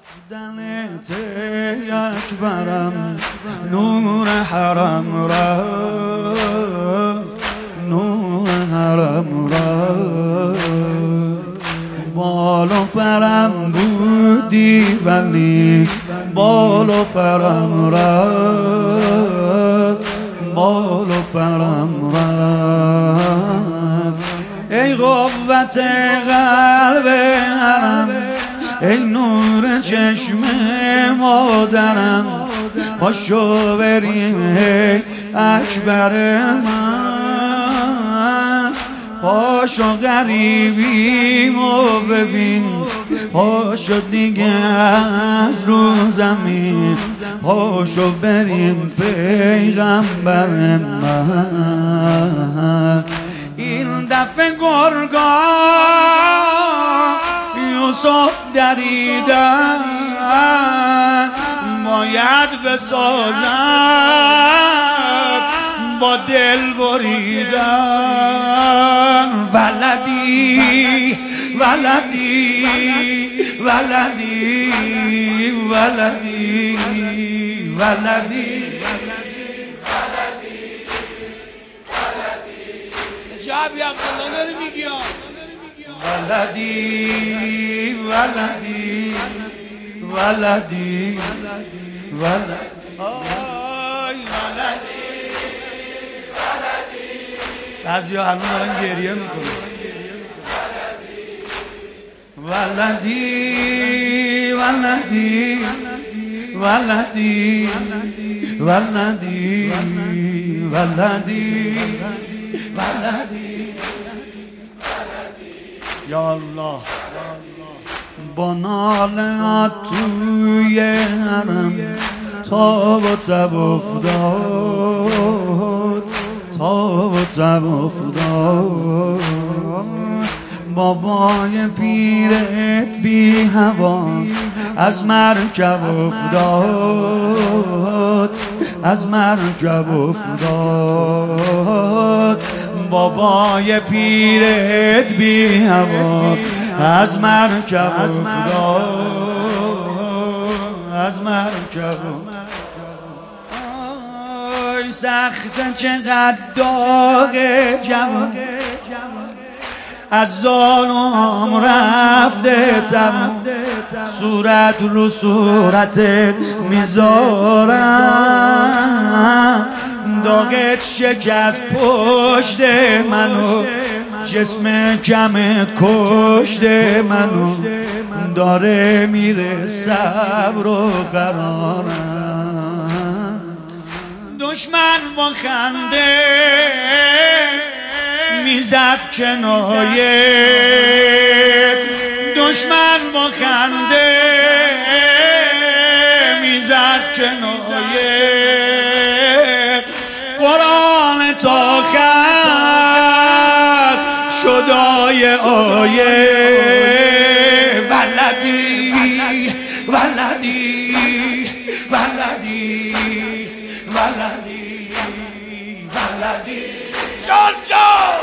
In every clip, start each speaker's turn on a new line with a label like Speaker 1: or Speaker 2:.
Speaker 1: رفتنت اکبرم نور حرم رفت، نور حرم رفت. بال و پرم بودی ولی بال و پرم رفت، بال و پرم رفت. ای قوت قلب حرم، ای نور چشم مادرم، پاشو بریم ای اکبر من. پاشو غریبیمو ببین، پاشو دیگه از رو زمین، پاشو بریم پیغمبر من. این دفعه گرگان یوسف دریدن، باید بسازد با دل بریدن. ولدی ولدی ولدی ولدی ولدی جابی عبدالله داری میگی ولدی ولدی ولدی ولدی بعضی ها هنوز دارن گریه میکنن. ولدی ولدی ولدی ولدی ولدی ولدی یا الله. با نالت توی حرم تاب و تب افتاد، تاب و تب افتاد. بابای پیرت بی هوا از مرکب افتاد، از مرکب افتاد. بابای پیرت بی هوا از مرکب افتاد، از مرکب. آی سخت چقدر داغ جوان، از ظالم رفته تم، صورت رو صورتت میذارم. داغت شکست پشت منو، جسم کمت کشت منو، داره میره صبر و قرارم. دشمن با خنده میزد کنایه، دشمن با خنده میزد کنایه. قرآن تا خر شدای آیه. ولدی ولدی ولدی ولدی ولدی جان جان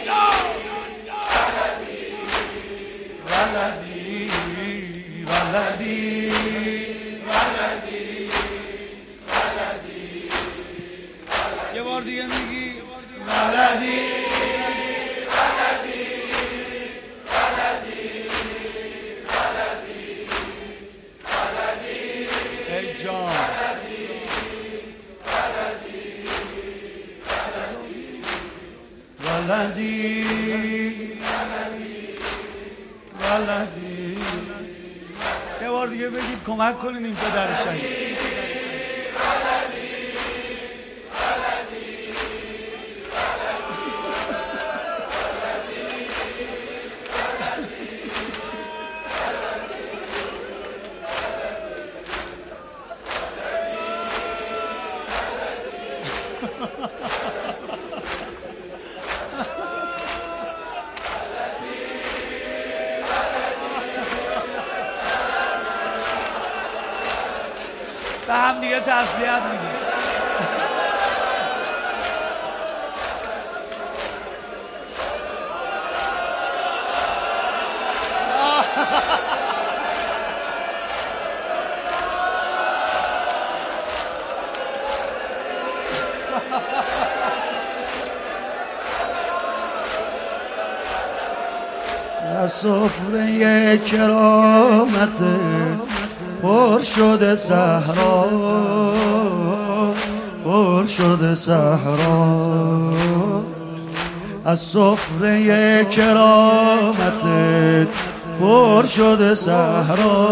Speaker 1: ولدی ولدی ولدی ولدی. یه بار دیگه میگی ولدی ولدی ولدی ولدی ولدی. ای جان ولدی ولدی. یه بار دیگه بگید کمک کنید این پدر شهید. به هم دیگه تسلیت میگیم. از سفره کرامت پر شده صحرا، پر شده صحرا. از سفره کرامتت پر شده صحرا،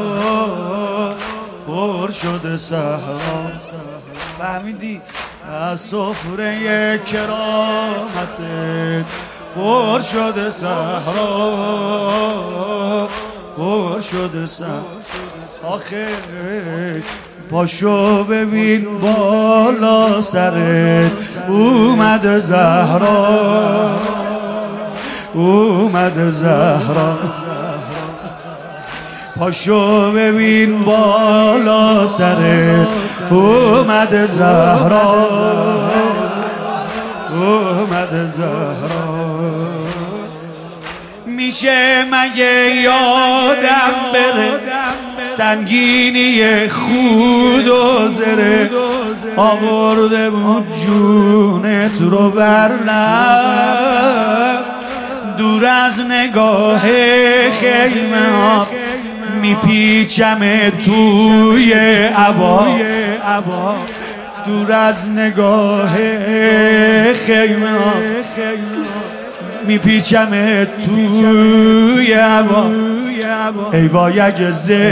Speaker 1: پر شده صحرا. فهمیدی؟ از سفره کرامتت پر شده صحرا، پر شده صحرا. آخه پاشو ببین بالا سرت اومد زهرا، اومد زهرا. پاشو ببین بالا سرت اومد زهرا، اومد زهرا. میشه مگه یادم بره سنگینی خود و زره، آورده بود جونت رو بر لب، دور از نگاه خیمه ها میپیچم توی عبا، دور از نگاه خیمه ها میپیچم توی عبا. ای وای اگه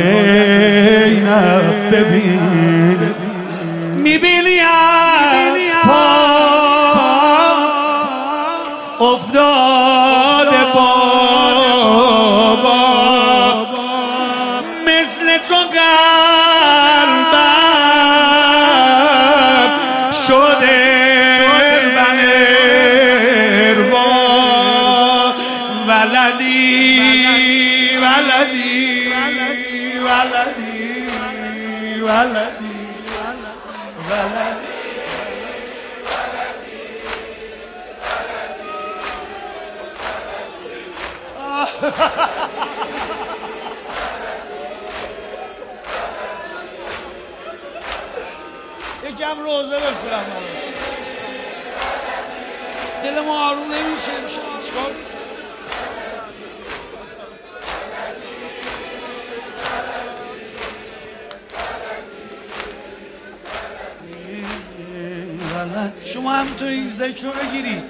Speaker 1: زینب ببین، میبینی از پا افتاده بابا، مثل تو قلبم شده بنروا. ولدی ولدی ولدی ولدی ولدی. یکم روزه بخورم، دل ما آروم نمیشه. چیکار شما همینطوری ذکر رو بگیرید.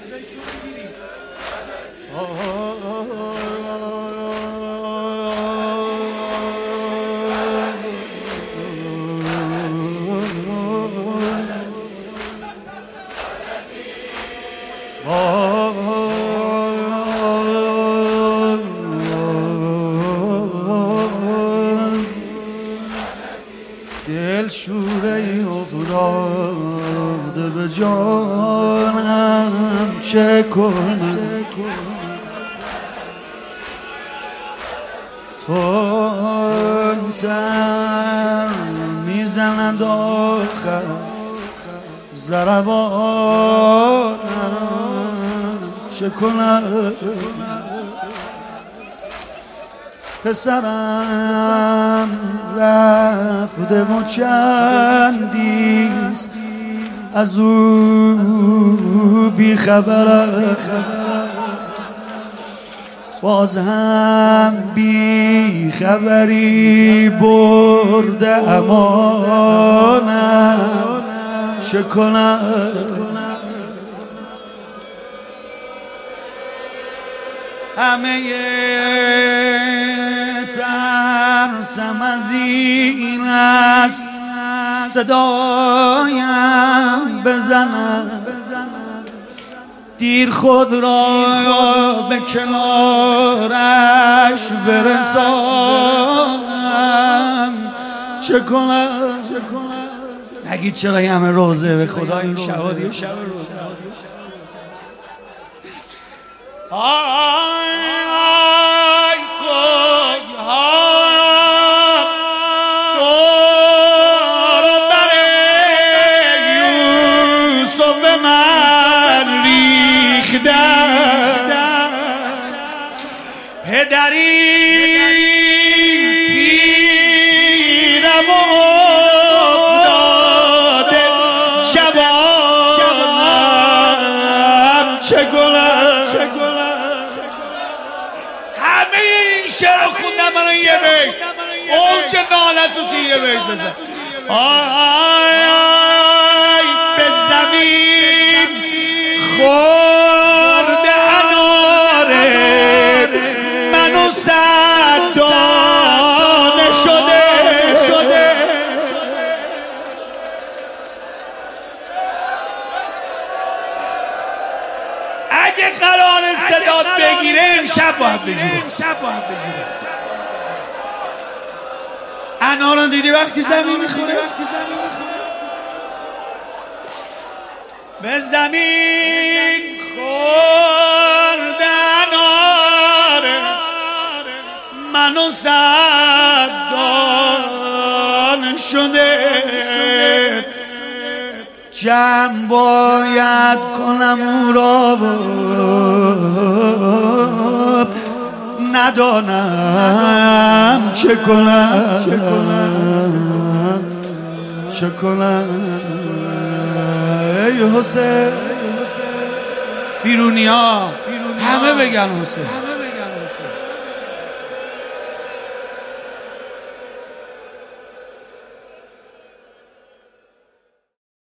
Speaker 1: دل شوره افتاده به جانم، چه کنم تندتر میزند آخر ضربانم، چه کنم پسرم رفته و چندیست از او بی خبرم، باز هم بی خبری برده امانم، چه کنم همه ترسم از این است صدایم بزنم، دیر خود را به کنارش برسانم، چه کنم نگید چرا همه روزه به خدا این شهادی شب روزه. پدری پیرم افتاده جوانم، چه گلم منو یه بیت اوج نالتو توی یه بیت بزن. آی آی به زمین خورده اناره منو صد دانه شده. اگه قرار صدات بگیره امشب باید بگیره. اناران دیدی وقتی زمین میخونه به زمین خورده اناره منو صد دانه شده. جمع باید کنم او را ندانم چه کنم ای حسین. بیرونی ها همه بگن حسین.